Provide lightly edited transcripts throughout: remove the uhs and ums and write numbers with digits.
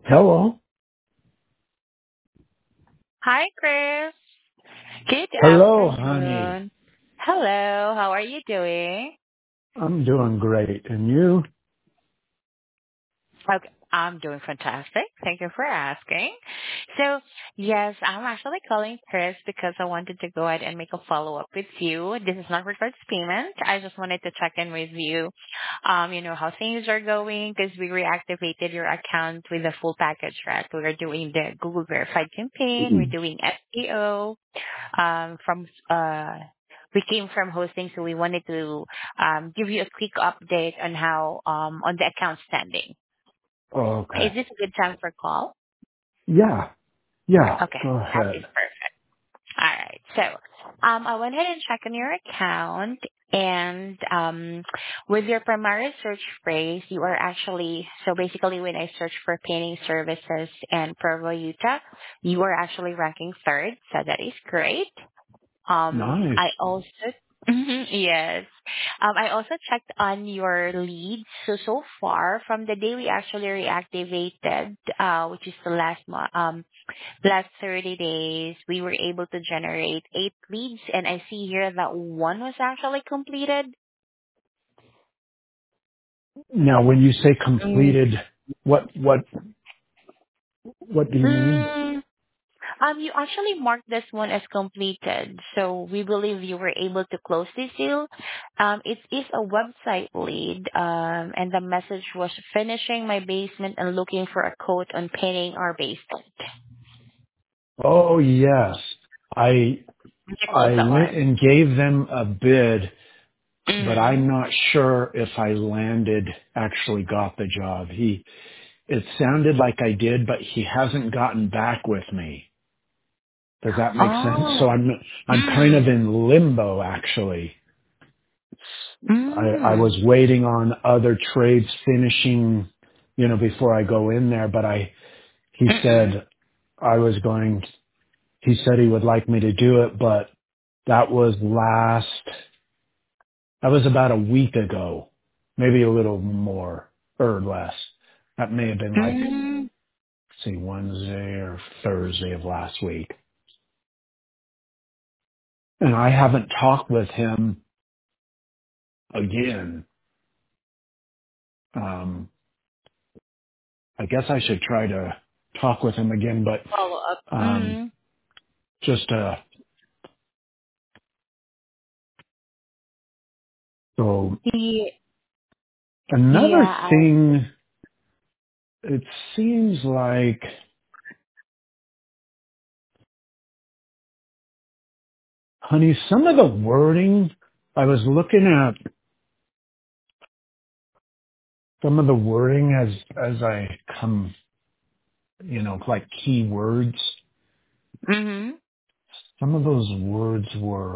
Hello. Hi, Chris. Good Hello, honey. afternoon. Hello, how are you doing? I'm doing great. And you? Okay, I'm doing fantastic. Thank you for asking. So, yes, I'm actually calling Chris because I wanted to go ahead and make a follow-up with you. This is not regards payment. I just wanted to check in with you, how things are going because we reactivated your account with the full package, right? We're doing the Google Verified campaign. We're doing SEO. From we came from hosting, so we wanted to give you a quick update on how on the account standing. Okay. Is this a good time for call? Yeah. Yeah. Okay, Go that is ahead. perfect. All right, so I went ahead and checked on your account, and with your primary search phrase, you are actually so basically when I search for painting services and Provo, Utah, you are actually ranking third, so that is great. Nice. I also yes. I also checked on your leads. So far from the day we actually reactivated, which is the last 30 days, we were able to generate 8 leads, and I see here that one was actually completed. Now, when you say Mm. completed, what do you mean? Mm. You actually marked this one as completed, so we believe you were able to close this deal. It is a website lead, and the message was finishing my basement and looking for a quote on painting our basement. Oh, yes. I Did you close I that went one? and gave them a bid, but Mm-hmm. I'm not sure if I actually got the job. It sounded like I did, but he hasn't gotten back with me. Does that make sense? So Oh. I'm kind of Mm. in limbo, actually. I Mm. was waiting on other trades finishing, before I go in there, but he Mm-mm. said he said he would like me to do it, but that was that was about a week ago, maybe a little more or less. That may have been like, Mm. say, Wednesday or Thursday of last week. And I haven't talked with him again. Um, I guess I should try to talk with him again, but Follow up. um, Mm. just so Yeah. another Yeah. thing, it seems like, honey, some of the wording, I was looking at some of the wording as I come, like keywords. Mm-hmm. Some of those words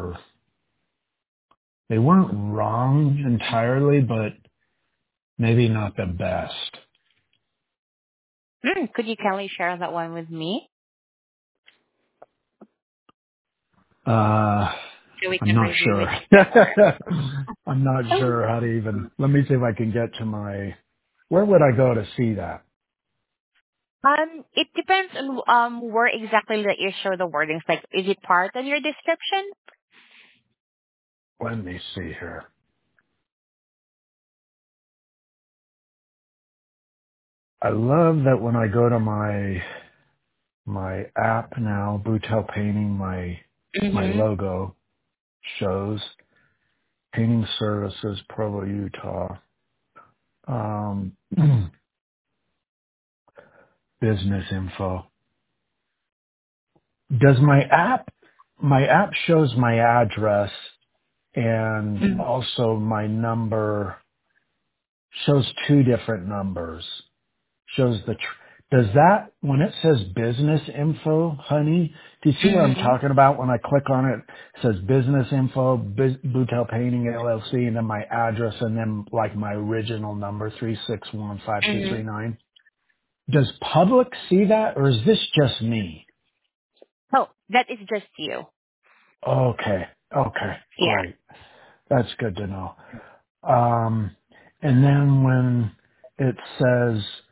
they weren't wrong entirely, but maybe not the best. Mm. Could you kindly share that one with me Uh, so we I'm can not review sure. it together? I'm not sure how to even, let me see if I can get to where would I go to see that? It depends on where exactly that you show the wordings. Like, is it part of your description? Let me see here. I love that when I go to my app now, Boutel Painting, my Mm-hmm. logo shows painting services, Provo, Utah, um, business info. Does my app shows my address and also my number shows two different numbers. Shows does that, when it says business info, honey, do you see what I'm Mm-hmm. talking about when I click on it? It says business info, Boutel Painting LLC, and then my address, and then like my original number, Mm-hmm. 3615239. Does public see that, or is this just me? Oh, that is just you. Okay. Okay. Yeah. Great. That's good to know. Um, and then when it says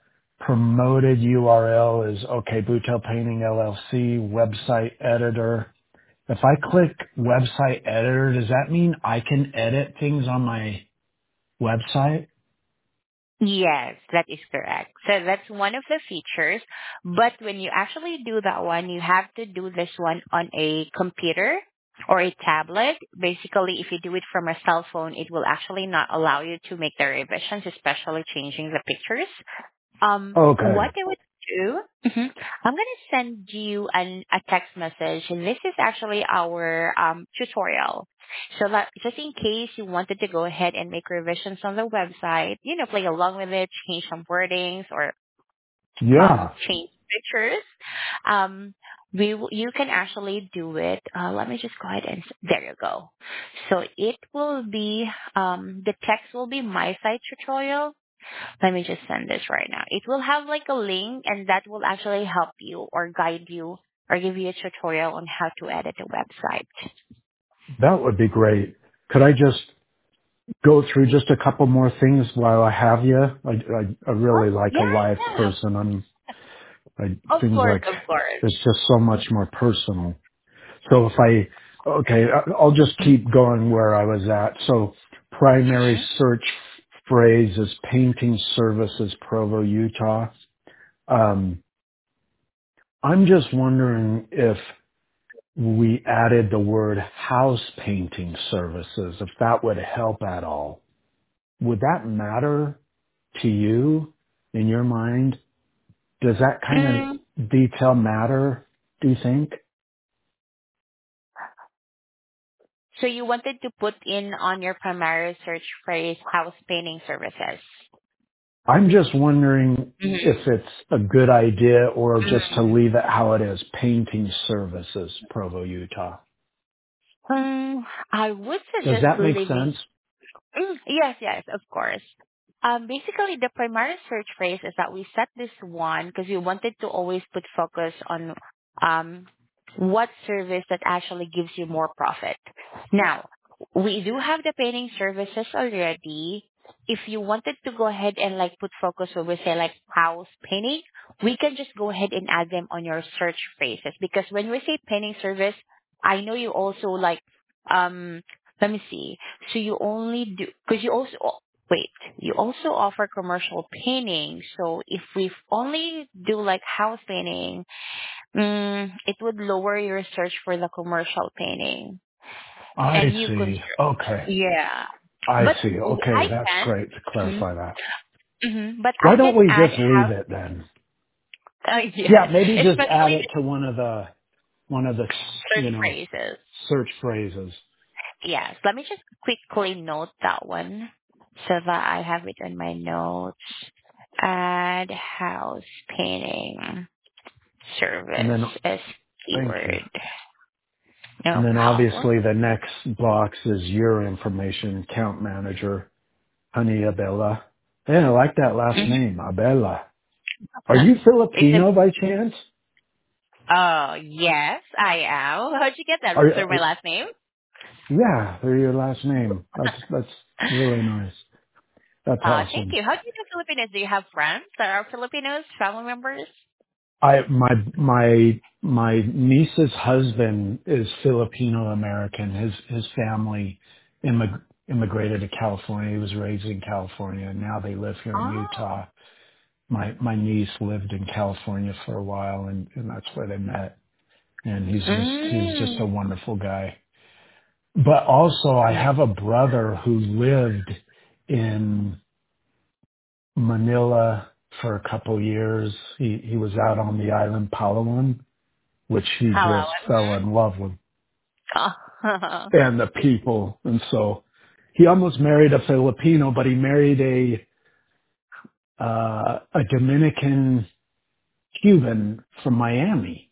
promoted URL is, okay, Butel Painting LLC, website editor. If I click website editor, does that mean I can edit things on my website? Yes, that is correct. So that's one of the features. But when you actually do that one, you have to do this one on a computer or a tablet. Basically, if you do it from a cell phone, it will actually not allow you to make the revisions, especially changing the pictures. What Okay. I would do, I'm gonna send you a text message. And this is actually our tutorial. So that just in case you wanted to go ahead and make revisions on the website, play along with it, change some wordings or Yeah, change pictures, um, you can actually do it. Let me just go ahead and there you go. So it will be the text will be my site tutorial. Let me just send this right now. It will have like a link and that will actually help you or guide you or give you a tutorial on how to edit a website. that would be great. Could I just go through just a couple more things while I have you? I really Oh, like a yeah, live yeah. person. Of Things course, like, of course. it's just so much more personal. So okay, I'll just keep going where I was at. So primary Mhm. search phrase is painting services, Provo, Utah. Um, I'm just wondering if we added the word house painting services, if that would help at all. Would that matter to you in your mind? Does that kind Mm, of detail matter, do you think? so you wanted to put in on your primary search phrase house painting services. I'm just wondering Mhm. if it's a good idea or just to leave it how it is, painting services, Provo, Utah. I would Does suggest that make leaving. sense? Yes, yes, of course. Basically, the primary search phrase is that we set this one because we wanted to always put focus on um, what service that actually gives you more profit. Now, we do have the painting services already. If you wanted to go ahead and like put focus where we say like house painting, we can just go ahead and add them on your search phrases because when we say painting service, I know you also like let me see. So you only do because you also wait, you also offer commercial painting. So if we only do like house painting, it would lower your search for the commercial painting. I And you could, see. Okay. yeah. I But see. Okay. I That's can, great to clarify that. but Why I don't can we add just leave house, it then? Yeah, yes, maybe just add especially it to one of the, search phrases. search phrases. Yes, let me just quickly note that one so that I have it in my notes. Add house painting And service then, as thank you. keyword. And No then problem. obviously the next box is your information, account manager, Honey Abella. Hey, I like that last Mhm. name, Abella. Are you It's a, Filipino by chance? oh, yes, I am. How'd you get that? Are, Through my last name? yeah, they're your last name. That's really nice. That's Thank awesome. you. How do you know Filipinos? Do you have friends that are Filipinos, family members? My niece's husband is Filipino American. His family immigrated to California. He was raised in California, and now they live here in Oh. Utah. My niece lived in California for a while, and that's where they met. And he's just a Mm. wonderful guy. But also, I Yeah. have a brother who lived in Manila for a couple years. He was out on the island Palawan, which he Hello. just fell in love with, Oh. and the people. And so he almost married a Filipino, but he married a Dominican Cuban from Miami.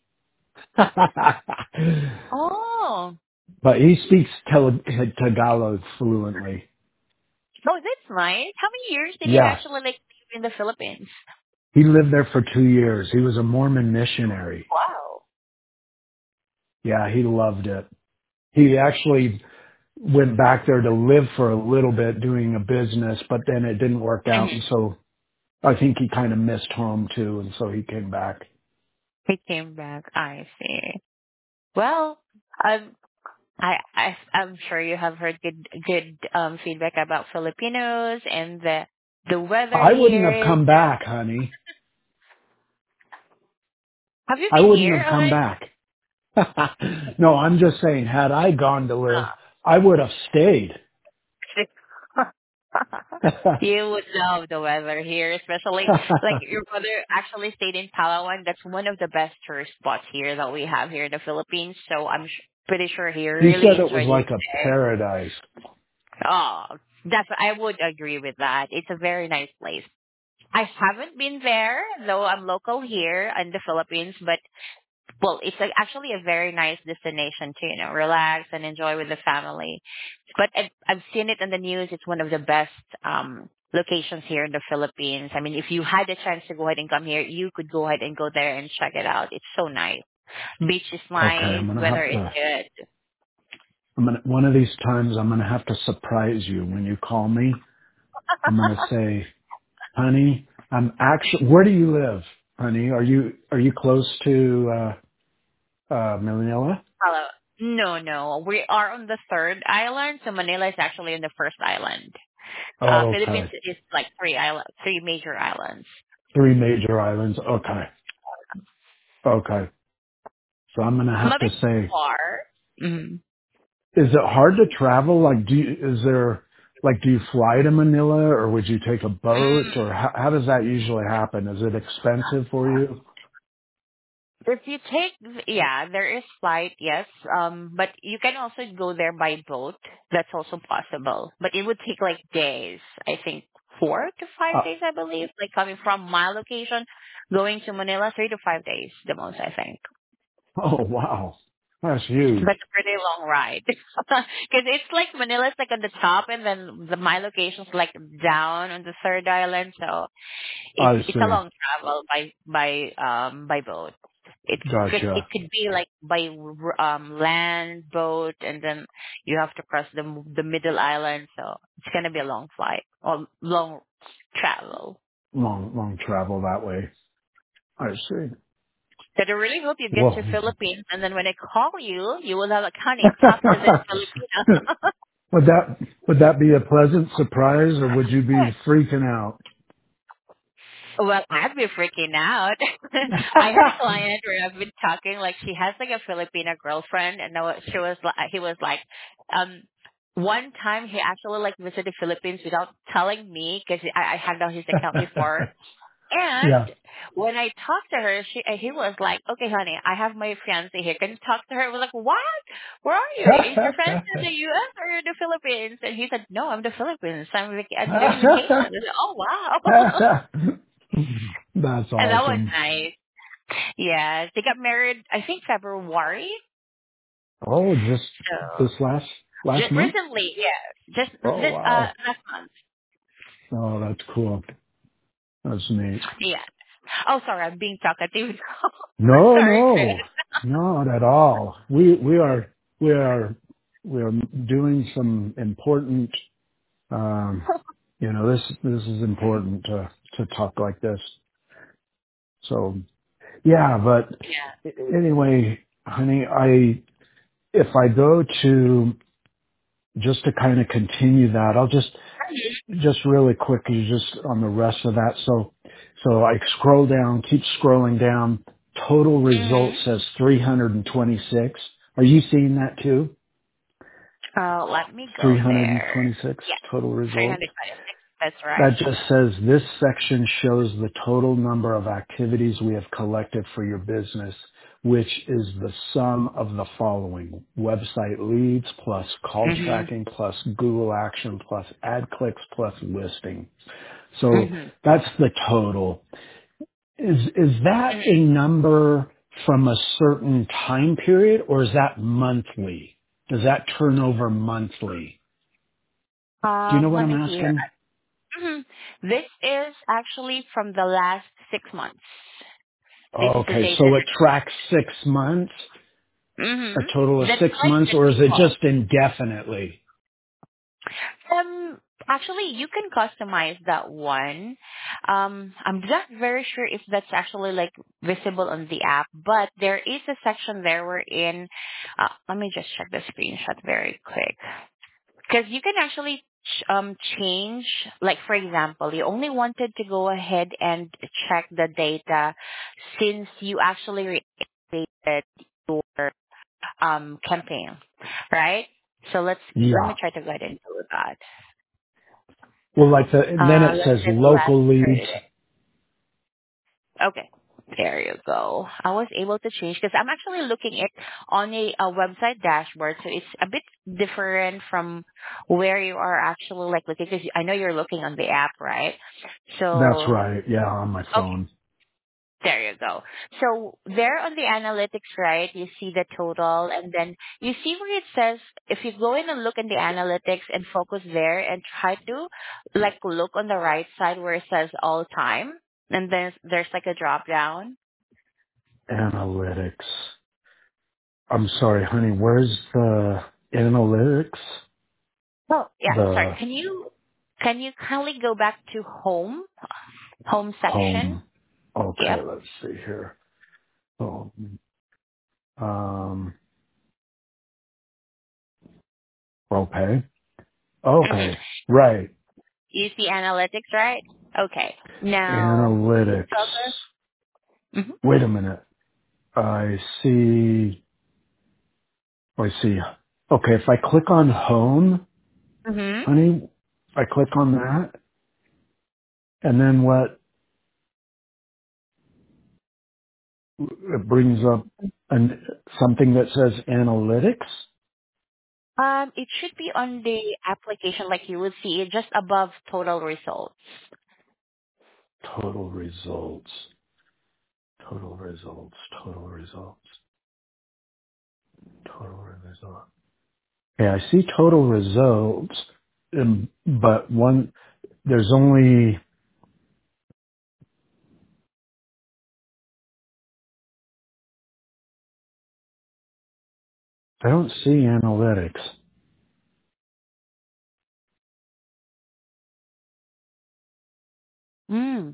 Oh. But he speaks Tagalog fluently. Oh, that's nice. How many years did you Yeah. actually like live in the Philippines? He lived there for 2 years. He was a Mormon missionary. Wow. Yeah, he loved it. He actually went back there to live for a little bit doing a business, but then it didn't work out. And Mhm. so I think he kind of missed home too, and so he came back. He came back. I see. Well, I'm sure you have heard good feedback about Filipinos and the weather I wouldn't have here. come back, honey. Have you I been wouldn't here have come already? back. No, I'm just saying, had I gone to live, I would have stayed. You would love the weather here, especially like your brother actually stayed in Palawan. That's one of the best tourist spots here that we have here in the Philippines. So I'm pretty sure he He really said it was enjoyed his like a stay. paradise. Oh, I would agree with that. It's a very nice place. I haven't been there, though I'm local here in the Philippines, but well, it's actually a very nice destination to, relax and enjoy with the family. But I've seen it in the news. It's one of the best locations here in the Philippines. I mean, if you had a chance to go ahead and come here, you could go ahead and go there and check it out. It's so nice. Beach is Okay, nice. Weather is good. one of these times I'm gonna have to surprise you when you call me. I'm gonna say, honey, where do you live, honey? Are you close to, Manila? Hello. No, no. We are on the third island, so Manila is actually in the first island. Oh, Philippines okay. is like three major islands. 3 major islands. Okay. Okay. So I'm gonna I'm have a to bit say, far. Mhm. is it hard to travel? Like, do you fly to Manila or would you take a boat or how does that usually happen? Is it expensive for you? If you take, yeah, there is flight, yes. But you can also go there by boat. That's also possible. But it would take like days. I think 4 to 5 days, I believe. Like coming from my location, going to Manila, 3 to 5 days, the most, I think. Oh, wow. That's huge. But a pretty long ride. Because it's like Manila's like on the top, and then my location's like down on the third island. So I it's a see. long travel by boat. It Gotcha. could be like by land boat, and then you have to cross the middle island. So it's gonna be a long flight or long travel. Long travel that way. I see. But I really hope you get Well, to Philippines, and then when I call you, you will have a honey. Talk to this Filipino. would that be a pleasant surprise or would you be freaking out? Well, I'd be freaking out. I had a client where I've been talking, like she has like a Filipino girlfriend, and he was like, um, one time he actually like visited Philippines without telling me because I had on his account before. And Yeah. when I talked to her, he was like, "Okay, honey, I have my fiance here. Can you talk to her?" I was like, "What? Where are you? Is your fiance in the U.S. or in the Philippines?" And he said, "No, I'm in the Philippines. I'm doing vacation." I said, "Oh wow." That's And that was awesome. nice. Yeah, they got married, I think February. Oh, just So this last just month? recently, yeah, just Oh, this wow. last month. Oh, that's cool. That's neat. Yeah. Oh, sorry, I'm being talkative. No, Sorry, Chris. no, not at all. We are, we are doing some important, um, this is important to talk like this. So yeah, but anyway, honey, if I go to, just to kind of continue that, I'll just really quickly, just on the rest of that. So I scroll down, keep scrolling down. Total result Mm-hmm. says 326. Are you seeing that too? Let me go there. 326 Yeah, total result. 326. That's right. That just says this section shows the total number of activities we have collected for your business, which is the sum of the following: website leads plus call Mm-hmm. tracking plus Google action plus ad clicks plus listing. So Mm-hmm. that's the total. Is that a number from a certain time period or is that monthly? Does that turn over monthly? Do you know what Let I'm me see here. asking? Mhm. This is actually from the last 6 months. This is the Okay, data. so it tracks 6 months, a total of That's 6 months, like or the is it default. just indefinitely? Actually, you can customize that one. I'm not very sure if that's actually like visible on the app, but there is a section there wherein, let me just check the screenshot very quick. Because you can actually change, like for example, you only wanted to go ahead and check the data since you actually reactivated your campaign, right? So let me Yeah. try to go ahead and do that. Well, like then it Let's says say the last local leads. 30 days. Okay. There you go. I was able to change because I'm actually looking at on a website dashboard, so it's a bit different from where you are actually like looking. Because I know you're looking on the app, right? That's So right. Yeah, on my okay, phone. there you go. So there on the analytics, right? You see the total, and then you see where it says if you go in and look in the analytics and focus there and try to like look on the right side where it says all time, and then there's like a drop down. Analytics. I'm sorry, honey. Where's the analytics? Oh, yeah. Sorry. The Can you kindly go back to home section? home. Okay, Yep. let's see here. Home. Um, okay. Mm-hmm. Okay. Right. You see analytics, right? Okay. Now Analytics. focus. Mm-hmm. Wait a minute. I see. I see. Okay, if I click on home, Mm-hmm. honey, I click on that, and then what it brings up something that says analytics. It should be on the application, like you would see it just above total results. Total results. Total results. Total results. Total results. Yeah, I see total results, but there's only, I don't see analytics. Mm.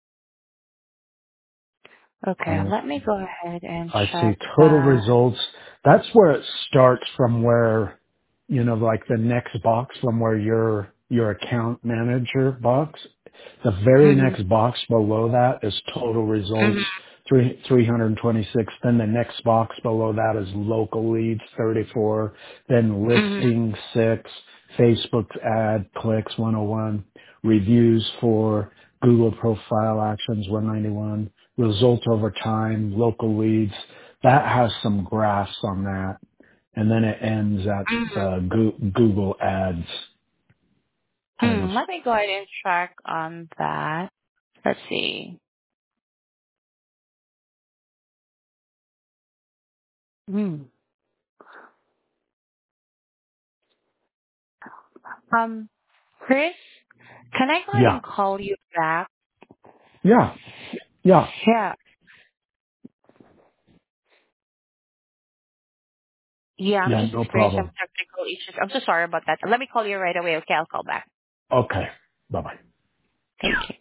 Okay, I let me go ahead and I see check total that. results. That's where it starts from where, like the next box from where your account manager box. The very Mm-hmm. next box below that is total results, Mm-hmm. 326. Then the next box below that is local leads, 34. Then Mm-hmm. listing 6, Facebook ad clicks, 101, reviews 4, Google profile actions, 191, results over time, local leads. That has some graphs on that. And then it ends at the Google ads kind of. Let me go ahead and check on that. Let's see. Hmm. Um, Chris, can I go ahead Yeah. and call you back? Yeah. Yeah. Yeah. Yeah, I'm Yeah. just No experiencing some problem. technical issues. I'm so sorry about that. Let me call you right away, okay? I'll call back. Okay. Bye bye. Thank you.